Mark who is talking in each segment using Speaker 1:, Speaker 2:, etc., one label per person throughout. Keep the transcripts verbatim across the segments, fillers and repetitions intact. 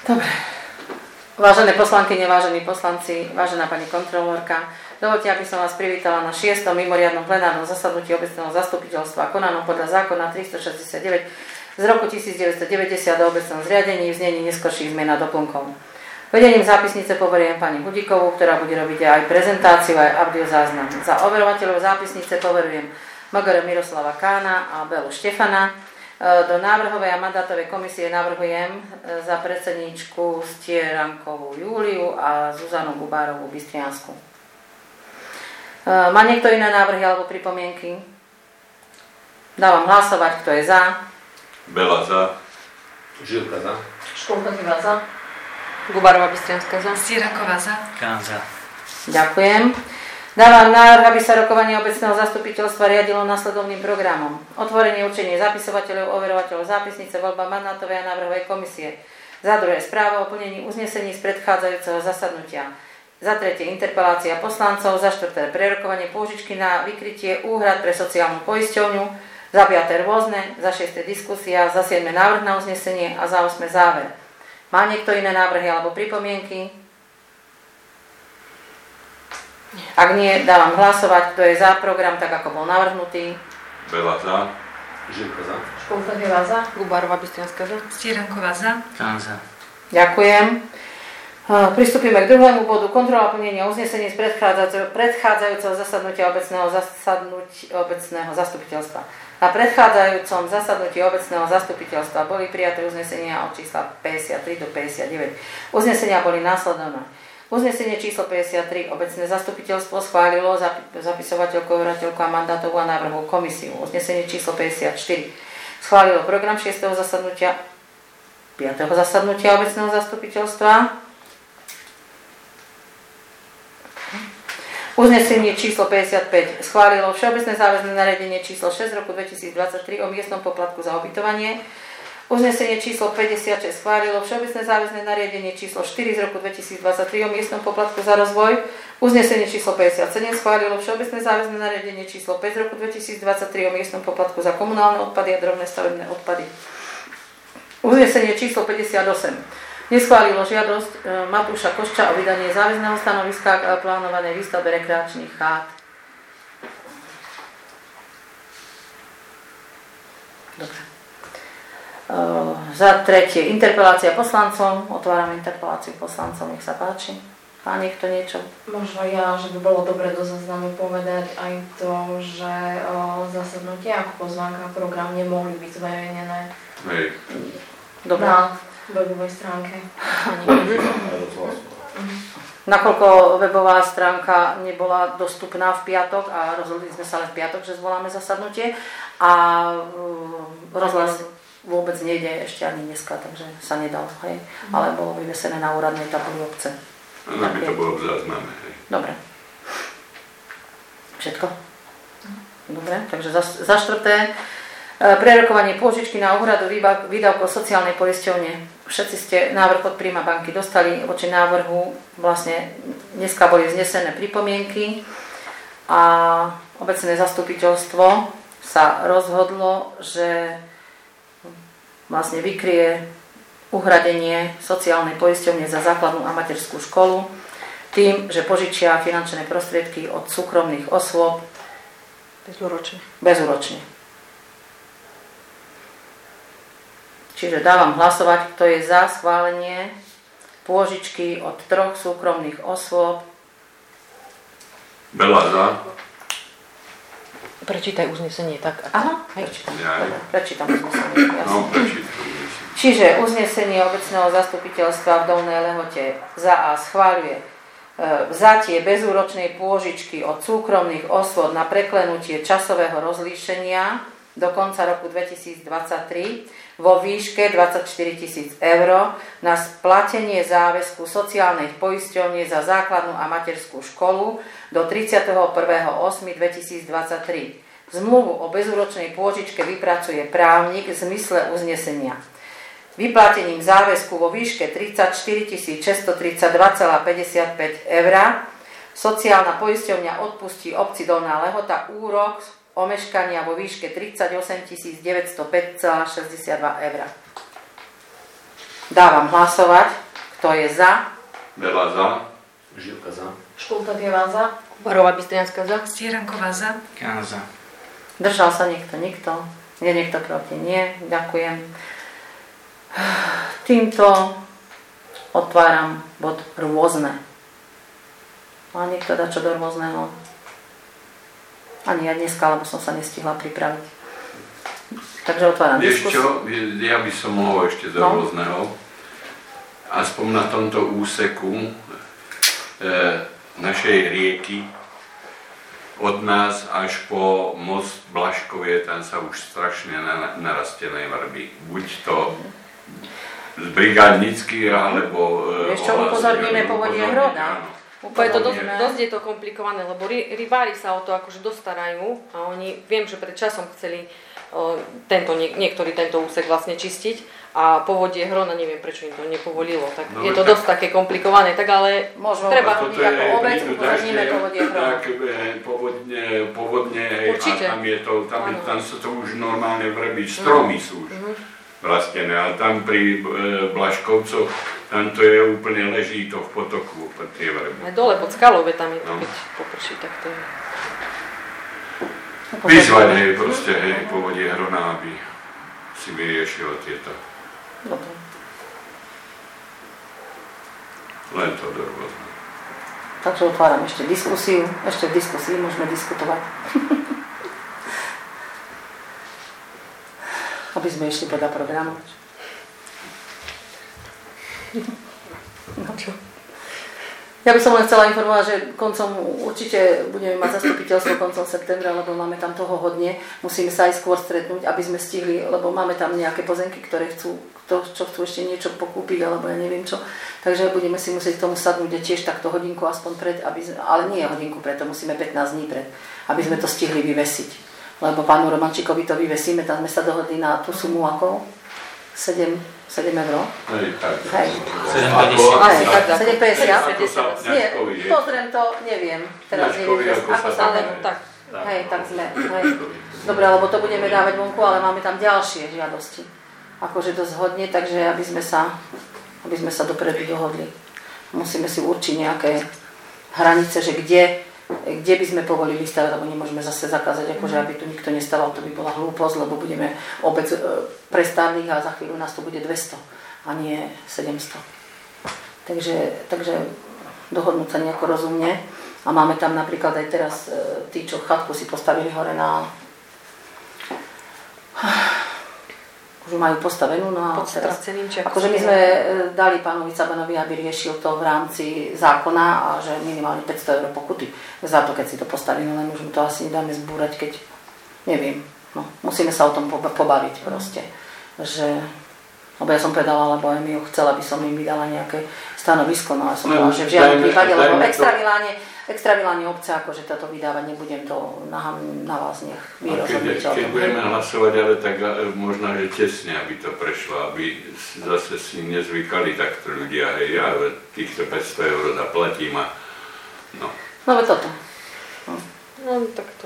Speaker 1: Dobre. Vážené poslankyne, vážení poslanci, vážená pani kontrolórka, dovoľte, aby som vás privítala na šiestom mimoriadnom plenárnom zasadnutí obecného zastupiteľstva konanom podľa zákona tristošesťdesiatdeväť z roku devätnásťstodeväťdesiat o obecnom zriadení v znení neskorších zmien a doplnkov. Vedením zápisnice poverujem pani Hudíkovú, ktorá bude robiť aj prezentáciu, aj audiozáznam. Za overovateľov zápisnice poverujem Magora Miroslava Kána a Belu Štefana. Do návrhovej a mandátovej komisie navrhujem za predsedníčku Stierankovú Júliu a Zuzanu Gubárovú Bystriansku. Má niekto iné návrhy alebo pripomienky? Dávam hlasovať, kto je za.
Speaker 2: Bela za.
Speaker 3: Žilka za.
Speaker 4: Školková za.
Speaker 1: Gubárová Bystrianská za.
Speaker 4: Stieranková za.
Speaker 3: Kán za.
Speaker 1: Ďakujem. Dávam návrh, aby sa rokovanie obecného zastupiteľstva riadilo nasledovným programom. Otvorenie, určenie zapisovateľov, overovateľov zápisnice, voľba mandátovej a návrhovej komisie. Za druhé, správa o plnení uznesení z predchádzajúceho zasadnutia. Za tretie, interpelácia poslancov. Za štvrté, prerokovanie pôžičky na vykrytie úhrad pre sociálnu poisťovňu. Za piate, rôzne. Za šieste, diskusia. Za siedme, návrh na uznesenie. A za osme, záver. Má niekto iné návrhy alebo pripomienky? Ak nie, dávam hlasovať, kto je za program, tak ako bol navrhnutý.
Speaker 2: Bela za.
Speaker 3: Žilka za.
Speaker 4: Školková za.
Speaker 1: Gubárová Bystrianská za.
Speaker 4: Stieranková za.
Speaker 3: Kán za.
Speaker 1: Ďakujem. Pristúpime k druhému bodu. Kontrola plnenia uznesení z predchádzajúceho, predchádzajúceho zasadnutia obecného, zasadnutia obecného zastupiteľstva. Na predchádzajúcom zasadnutí obecného zastupiteľstva boli prijaté uznesenia od čísla päťdesiattri do päťdesiatdeväť. Uznesenia boli následovné. Uznesenie číslo päťdesiattri obecné zastupiteľstvo schválilo zapisovateľku, overovateľku a mandátovú a návrhovú komisiu. Uznesenie číslo päťdesiatštyri schválilo program šiesteho zasadnutia piateho zasadnutia obecného zastupiteľstva. Uznesenie číslo päťdesiatpäť schválilo všeobecné záväzné nariadenie číslo šesť roku dvetisícdvadsaťtri o miestnom poplatku za ubytovanie. Uznesenie číslo päťdesiatšesť schválilo všeobecné záväzné nariadenie číslo štyri z roku dvetisícdvadsaťtri o miestnom poplatku za rozvoj. Uznesenie číslo päťdesiatsedem schválilo všeobecné záväzné nariadenie číslo päť z roku dvetisícdvadsaťtri o miestnom poplatku za komunálne odpady a drobné stavebné odpady. Uznesenie číslo päťdesiatosem neschválilo žiadosť Matúša Košča o vydanie záväzného stanoviska k plánovanej výstavbe rekreačných chát. Dobre. Uh, za tretie, interpelácia poslancom. Otváram interpeláciu poslancom, nech sa páči. Má niekto niečo?
Speaker 4: Možno ja, že by bolo dobre do záznamu povedať aj to, že o, zasadnutie ako pozvánka program nemohli byť zverejnené.
Speaker 2: Hej.
Speaker 1: Dobre.
Speaker 4: Na webovej stránke.
Speaker 1: Nakoľko webová stránka nebola dostupná v piatok a rozhodli sme sa len v piatok, že zvoláme zasadnutie a uh, rozhlas vôbec nejde ešte ani dneska, takže sa nedal, hej. Mm. Ale bolo vyvesené na úradnej tabuli obce.
Speaker 2: Áno, by to bolo v zázname, hej.
Speaker 1: Dobre. Všetko? Dobre, takže za, za štvrté, prerokovanie pôžičky na úhradu výdavkov sociálnej poisťovne. Všetci ste návrh od Príjma banky dostali, voči návrhu vlastne dneska boli vznesené pripomienky a obecné zastupiteľstvo sa rozhodlo, že vlastne vykrie uhradenie sociálnej poisťovne za základnú a materskú školu tým, že požičia finančné prostriedky od súkromných osôb
Speaker 5: bezúročne.
Speaker 1: bezúročne. Čiže dávam hlasovať, kto je za schválenie pôžičky od troch súkromných osôb.
Speaker 2: Bela za.
Speaker 5: Prečítaj uznesenie tak.
Speaker 1: Aha, prečítam.
Speaker 2: Ja.
Speaker 1: Dobre, prečítam uznesenie.
Speaker 2: No, prečítam.
Speaker 1: Čiže uznesenie obecného zastupiteľstva v Dolnej Lehote za A schváľuje e, vzatie bezúročnej pôžičky od súkromných osôb na preklenutie časového rozlíšenia do konca roku dvetisícdvadsaťtri vo výške dvadsaťštyri tisíc eur na splatenie záväzku sociálnej poisťovne za základnú a materskú školu do tridsiateho prvého augusta dvetisícdvadsaťtri. Zmluvu o bezúročnej pôžičke vypracuje právnik v zmysle uznesenia. Vyplatením záväzku vo výške tridsaťštyri tisíc šesťstotridsaťdva celá päťdesiatpäť eur sociálna poisťovňa odpustí obci Dolná Lehota úrok omeškania vo výške tridsaťosem tisíc deväťstopäť celá šesťdesiatdva eur. Dávam hlasovať. Kto je za?
Speaker 2: Bela za.
Speaker 3: Žilka za.
Speaker 4: Škultakieva za.
Speaker 5: Barová Bystrianská za.
Speaker 6: Stieranková za.
Speaker 7: Kána za.
Speaker 1: Držal sa niekto? Nikto. Je niekto proti? Nie. Ďakujem. Týmto otváram bod rôzne. Má niekto dať čo do rôzneho? Ani ja dneska, lebo som sa nestihla pripraviť. Takže otváram
Speaker 2: Vieš
Speaker 1: diskusiu.
Speaker 2: čo, ja by som mohol ešte do
Speaker 1: No.
Speaker 2: rôzneho. Aspoň na tomto úseku e, našej rieky od nás až po most Blaškovie, tam sa už strašne na, narastené vrby. Buď to z brigádnický, alebo... E,
Speaker 1: Vieš čo, upozorníme povodie Hroda.
Speaker 5: Úplne to dosť,
Speaker 1: Upozorníme.
Speaker 5: dosť je to komplikované, lebo ry, rybári sa o to akože dostarajú a oni, viem, že pred časom chceli o, tento, nie, niektorý tento úsek vlastne čistiť a povodie Hrona, neviem prečo im to nepovolilo, tak
Speaker 2: No,
Speaker 5: je to
Speaker 2: tak-
Speaker 5: dosť také komplikované, tak ale
Speaker 1: Môžeme
Speaker 5: Treba.
Speaker 1: upozorniť ako obec, upozorníme povodie Hroda.
Speaker 2: tak e, povodne, povodne hej, a
Speaker 5: Určite.
Speaker 2: tam je to, tam,
Speaker 5: Áno.
Speaker 2: tam sú to už normálne vrby, stromy sú už rastené, ale tam pri e, Blaškovcoch, tam to je úplne, leží to v potoku, tie vrby.
Speaker 5: aj dole pod skalou, veď tam je to,
Speaker 2: No.
Speaker 5: keď poprší, tak to je.
Speaker 2: Vyzvať, hej, proste, hej, povodie Hrona, aby si vyriešilo tieto,
Speaker 1: Dobre.
Speaker 2: len to do rôzne.
Speaker 1: Takže otváram ešte diskusiu. Ešte v diskusii môžeme diskutovať. Aby sme išli podľa programu. No čo? Ja by som len chcela informovať, že koncom určite budeme mať zastupiteľstvo koncom septembra, lebo máme tam toho hodne. Musíme sa aj skôr stretnúť, aby sme stihli, lebo máme tam nejaké pozemky, ktoré chcú, to, čo chcú ešte niečo pokúpiť, alebo ja neviem čo. Takže budeme si musieť k tomu sadnúť tiež takto hodinku aspoň pred, aby sme, ale nie hodinku pred, to musíme pätnásť dní pred, aby sme to stihli vyvesiť. Lebo pánu Romančíkovi to vyvesíme, tam sme sa dohodli na tú sumu ako sedem eur.
Speaker 2: Hej, tak.
Speaker 1: Hej.
Speaker 7: sedem
Speaker 2: Ako-
Speaker 7: päťdesiat.
Speaker 1: Hej,
Speaker 5: tak, tak.
Speaker 1: sedem päťdesiat.
Speaker 2: Ako sa
Speaker 1: Nie,
Speaker 2: Kňažkovi, hej.
Speaker 1: pozriem to, neviem. Teraz
Speaker 2: Kňažkovi,
Speaker 1: neviem,
Speaker 2: ako
Speaker 1: ako
Speaker 2: sa
Speaker 1: sa
Speaker 5: Ale
Speaker 2: dá.
Speaker 5: tak,
Speaker 1: Hej, tak sme. Hej. Dobre, lebo to budeme dávať vonku, ale máme tam ďalšie žiadosti. Akože dosť hodne, takže aby sme sa, aby sme sa dopredu dohodli. Musíme si určiť nejaké hranice, že kde, kde by sme povolili stavať, lebo nemôžeme zase zakázať, akože aby tu nikto nestaval, to by bola hlúposť, lebo budeme obec e, prestávnych a za chvíľu nás to bude dvesto a nie sedemsto. Takže, takže dohodnúť sa nejako rozumne. A máme tam napríklad aj teraz e, tí, čo chatku si postavili hore na... Už majú postavenú, no a
Speaker 5: pod
Speaker 1: teraz...
Speaker 5: straceným či ako
Speaker 1: Akože
Speaker 5: sa
Speaker 1: my
Speaker 5: to
Speaker 1: sme
Speaker 5: volá.
Speaker 1: e, dali pánovi Cabanovi, aby riešil to v rámci zákona a že minimálne päťsto eur pokuty za to, keď si to postavili, len už mu to asi nedáme zbúrať, keď... Neviem, no, musíme sa o tom poba- pobaviť proste, že... Lebo ja som povedala, lebo aj mi chcela, aby som im vydala nejaké stanovisko, no a som
Speaker 2: No,
Speaker 1: povedala, že v žiadnom
Speaker 2: dajme-
Speaker 1: prípade, lebo
Speaker 2: dajme to-
Speaker 1: extraviláne, extraviláne obce, akože toto vydávať nebudem, to na, na vás nech vy
Speaker 2: A keď,
Speaker 1: rozhodnete o
Speaker 2: keď
Speaker 1: tom.
Speaker 2: budeme hlasovať, ale tak e, možno, že tesne, aby to prešlo, aby si- zase si nezvykali takto ľudia, hej, ja týchto päťsto eur zaplatím a no.
Speaker 1: No veď toto.
Speaker 5: No tak to.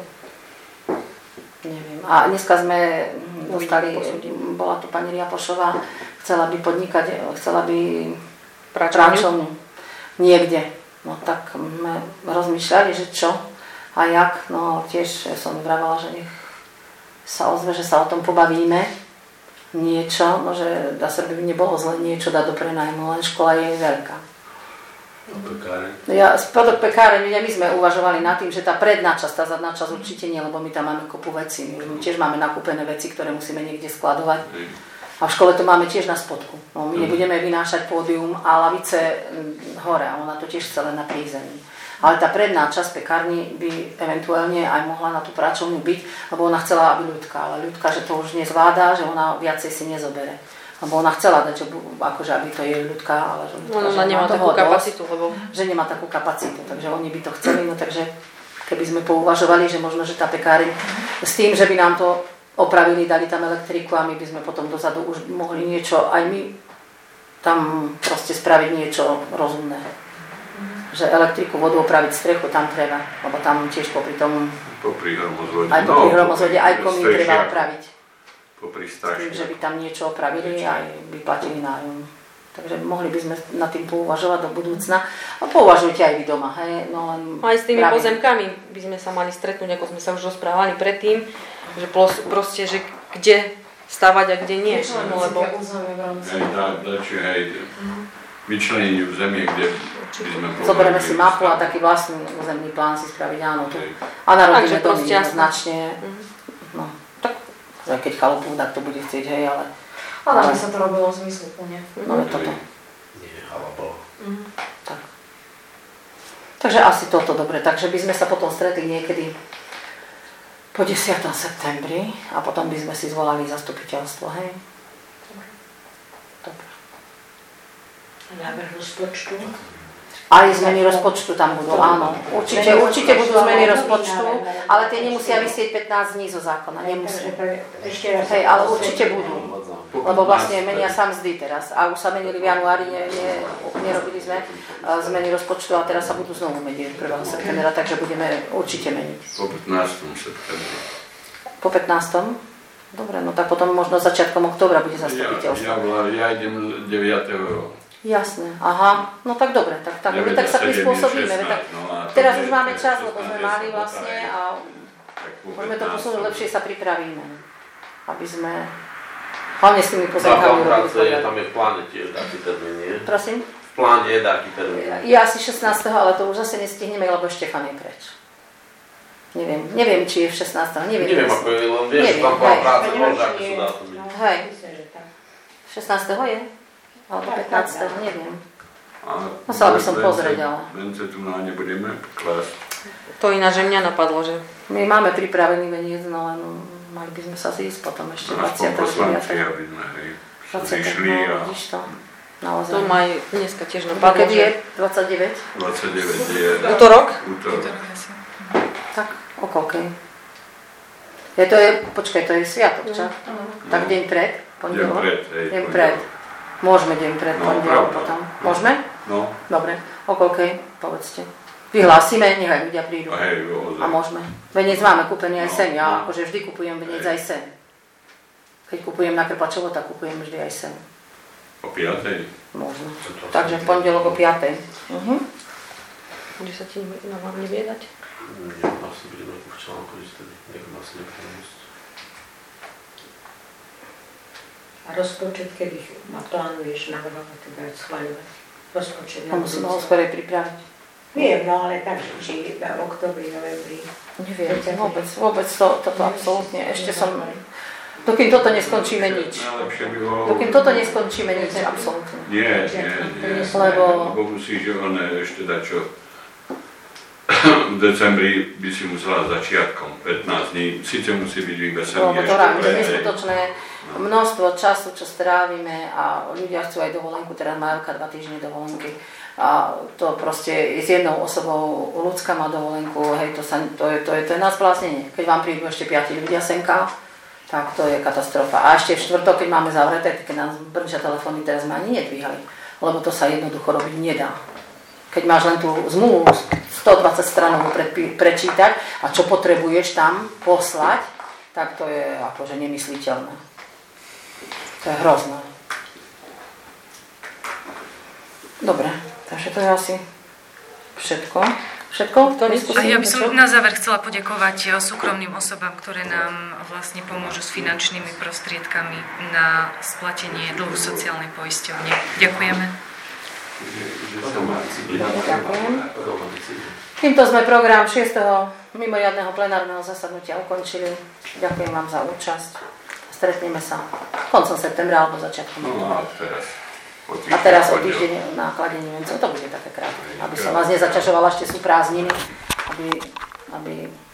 Speaker 1: Neviem. A dneska sme hm, dostali,
Speaker 5: Posúdim.
Speaker 1: bola tu pani Riapošová, chcela by podnikať, chcela by
Speaker 5: Práčovňu?
Speaker 1: práčovňu niekde. No tak sme rozmýšľali, že čo a jak. No tiež som vravala, že nech sa ozve, že sa o tom pobavíme. Niečo, no že dá sa by nebolo zle niečo dať do prenajmu, len škola je veľká.
Speaker 3: No, pekáre.
Speaker 1: Ja, spodok pekáreň, my sme uvažovali nad tým, že tá predná časť, tá zadná časť určite nie, lebo my tam máme kopu vecí. My tiež máme nakúpené veci, ktoré musíme niekde skladovať.
Speaker 2: Hej.
Speaker 1: A v škole to máme tiež na spodku. No, my nebudeme vynášať pódium a lavice mm, hore, a ona to tiež chce len na prízemí. Ale tá predná časť pekárny by eventuálne aj mohla na tú práčovňu byť, lebo ona chcela, aby ľudka, ale ľudka, že to už nezvláda, že ona viacej si nezobere. Lebo ona chcela dať, že, bu- akože aby to je ľudka, ale že ľudka,
Speaker 5: No,
Speaker 1: že
Speaker 5: ona nemá
Speaker 1: má toho
Speaker 5: takú
Speaker 1: dosť,
Speaker 5: kapacitu, lebo
Speaker 1: že nemá takú kapacitu, takže oni by to chceli, no takže keby sme pouvažovali, že možno, že tá pekáreň s tým, že by nám to opravili, dali tam elektriku a my by sme potom dozadu už mohli niečo, aj my tam proste spraviť niečo rozumné. Že elektriku, vodu, opraviť strechu, tam treba, lebo tam tiež popri tom,
Speaker 2: Popri hromozvode.
Speaker 1: aj popri hromozvode, aj
Speaker 2: popri
Speaker 1: komín treba
Speaker 2: strešiaku,
Speaker 1: opraviť.
Speaker 2: Popri
Speaker 1: S tým, že by
Speaker 2: strašne.
Speaker 1: tam niečo opravili a aj vyplatili nájom. Takže mohli by sme nad tým pouvažovať do budúcna. A pouvažujte aj vy doma, hej? No len
Speaker 5: aj s tými
Speaker 1: pravím.
Speaker 5: pozemkami by sme sa mali stretnúť, ako sme sa už rozprávali predtým, že proste, že kde stavať a kde nie. No, lebo...
Speaker 2: Hej, dá, dačo, hej, vyčleniť územie, kde by sme...
Speaker 1: Zoberieme si mapu a taký vlastný územný plán si spraviť, áno, tu. A narodíme domy značne. No, tak, keď chalupu, tak to bude chcieť, hej, ale...
Speaker 4: Ale aby sa to robilo zmysluplne.
Speaker 1: No je toto.
Speaker 3: Nie, chvála Bohu.
Speaker 1: Tak. Takže asi toto dobre. Takže by sme sa potom stretli niekedy po desiatom septembri a potom by sme si zvolali zastupiteľstvo, hej? Dobre.
Speaker 6: A návrh rozpočtu?
Speaker 1: Aj zmeny rozpočtu tam budú, áno. Určite, určite budú zmeny rozpočtu, ale tie nemusia vysieť pätnásť dní zo zákona, nemusia. Hej, ale určite budú. Lebo vlastne menia sa mzdy teraz. A už sa menili v januári, ne, ne, nerobili sme zmeny rozpočtu a teraz sa budú znovu meniť prvého septembra, takže budeme určite meniť.
Speaker 2: Po pätnástom septembri.
Speaker 1: Po pätnástom? Dobre, no tak potom možno začiatkom októbra bude zastupiteľstvo.
Speaker 2: Ja, ja, ja idem deviateho
Speaker 1: Jasné, aha, no tak dobre, tak, tak, my tak sa prispôsobíme. Tak,
Speaker 2: no
Speaker 1: teraz už máme čas, lebo sme mali vlastne a môžeme to posunúť, lepšie sa pripravíme, aby sme hlavne s tými pozemkami
Speaker 3: urobili. Tam je v pláne tiež taký termín, nie?
Speaker 1: Prosím?
Speaker 3: V pláne je taký termín.
Speaker 1: Je asi šestnásteho ale to už zase nestihneme, lebo Štefan je preč. Neviem, neviem, či je v šestnásteho neviem.
Speaker 3: Neviem, ako je, len vieš, že tam bola práca, môže, ako sú dátumy.
Speaker 1: Hej, šestnásteho je? Alebo pätnásteho neviem. Musela by som pozrieť, ale...
Speaker 2: Vence tu na nebudeme klásť.
Speaker 5: To ináč mňa napadlo, že...
Speaker 1: My máme pripravený veniec, no len mali by sme sa zísť potom ešte dvadsiateho
Speaker 2: poslanci, aby sme, hej, zišli a...
Speaker 1: Naozaj.
Speaker 5: To ma aj dneska tiež napadlo,
Speaker 1: kedy je? dvadsaťdeväť?
Speaker 2: dvadsaťdeväť je...
Speaker 5: Útorok?
Speaker 2: Útorok.
Speaker 1: Tak, o koľkej? Je to je, počkaj, to je sviatok, čo? Tak deň pred? Pondelok?
Speaker 2: Deň pred, hej,
Speaker 1: Deň pred. Môžeme deň pred,
Speaker 2: no,
Speaker 1: pondelok potom. Môžeme?
Speaker 2: No.
Speaker 1: Dobre, o koľkej? Povedzte. Vyhlásime, nechaj ľudia prídu.
Speaker 2: A, hej,
Speaker 1: a môžeme. Venec máme kúpený aj
Speaker 2: no,
Speaker 1: sem, ja
Speaker 2: no.
Speaker 1: akože vždy kupujem venec aj sem. Keď kupujem na Krpačovo, tak kupujem vždy aj sem.
Speaker 2: O piatej?
Speaker 1: Možno. Takže v pondelok o piatej. Uh-huh.
Speaker 5: Bude sa ti nám vám nevie dať?
Speaker 3: Nie, asi budeme v článku ísť, nech vás nepomôcť.
Speaker 6: A rozpočet, kedy ma plánuješ navrhovať, teda schváľovať? Rozpočet na budúci.
Speaker 1: Musím ho skorej pripraviť.
Speaker 6: Viem, no ale tak, či v oktobri, novembri.
Speaker 1: Neviem, vôbec, vôbec to, toto absolútne. Ešte som... Dokým toto neskončíme nič. Dokým toto neskončíme nič, absolútne.
Speaker 2: Nie, nie, nie.
Speaker 1: Lebo...
Speaker 2: Lebo musíš on ešte dať čo... V decembri by si musela začiatkom, pätnásť dní, síce musí byť vyvesený
Speaker 1: Lebo
Speaker 2: ešte.
Speaker 1: to ráme, neskutočné množstvo času, čo strávime a ľudia chcú aj dovolenku, teraz majú dva týždne dovolenky. A to proste s jednou osobou, ľudská má dovolenku, hej, to, sa, to, je, to, je, to je nás bláznenie. Keď vám prídu ešte piati ľudia senka, tak to je katastrofa. A ešte v štvrtok, keď máme zavreté, keď nás brnčia telefóny, teraz sme ani nedvíhali, lebo to sa jednoducho robiť nedá. Keď máš len tú zmluvu stodvadsať stranovú prečítať a čo potrebuješ tam poslať, tak to je akože nemysliteľné. To je hrozné. Dobre, takže to je asi všetko. Všetko?
Speaker 7: A ja by som na záver chcela poďakovať súkromným osobám, ktoré nám vlastne pomôžu s finančnými prostriedkami na splatenie dlhu sociálnej poisťovne. Ďakujeme.
Speaker 1: Ďakujem. Týmto sme program šiesteho mimoriadneho plenárneho zasadnutia ukončili. Ďakujem vám za účasť. Stretneme sa koncom septembra alebo začiatkom.
Speaker 2: No a teraz o týždeň.
Speaker 1: A teraz o týždeň na kladení vencov. To bude také krátke. Aby som vás nezaťažovala, ešte sú prázdniny, aby, aby